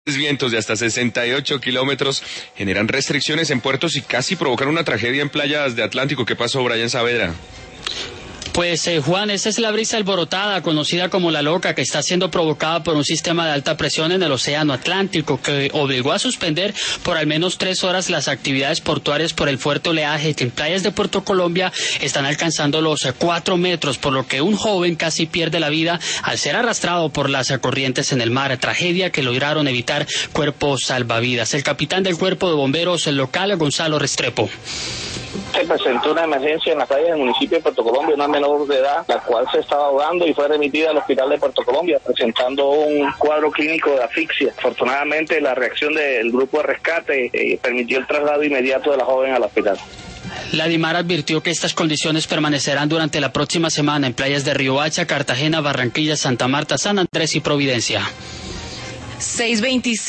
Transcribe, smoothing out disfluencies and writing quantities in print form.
Vientos de hasta 68 kilómetros generan restricciones en puertos y casi provocan una tragedia en playas de Atlántico. ¿Qué pasó, Brian Saavedra? Pues Juan, esta es la brisa alborotada, conocida como la loca, que está siendo provocada por un sistema de alta presión en el océano Atlántico, que obligó a suspender por al menos 3 horas las actividades portuarias por el fuerte oleaje, que en playas de Puerto Colombia están alcanzando los 4 metros, por lo que un joven casi pierde la vida al ser arrastrado por las corrientes en el mar, tragedia que lograron evitar cuerpos salvavidas. El capitán del cuerpo de bomberos local, Gonzalo Restrepo. Se presentó una emergencia en la playa del municipio de Puerto Colombia, una menor de edad, la cual se estaba ahogando y fue remitida al hospital de Puerto Colombia, presentando un cuadro clínico de asfixia. Afortunadamente, la reacción del grupo de rescate permitió el traslado inmediato de la joven al hospital. La DIMAR advirtió que estas condiciones permanecerán durante la próxima semana en playas de Riohacha, Cartagena, Barranquilla, Santa Marta, San Andrés y Providencia. 6:25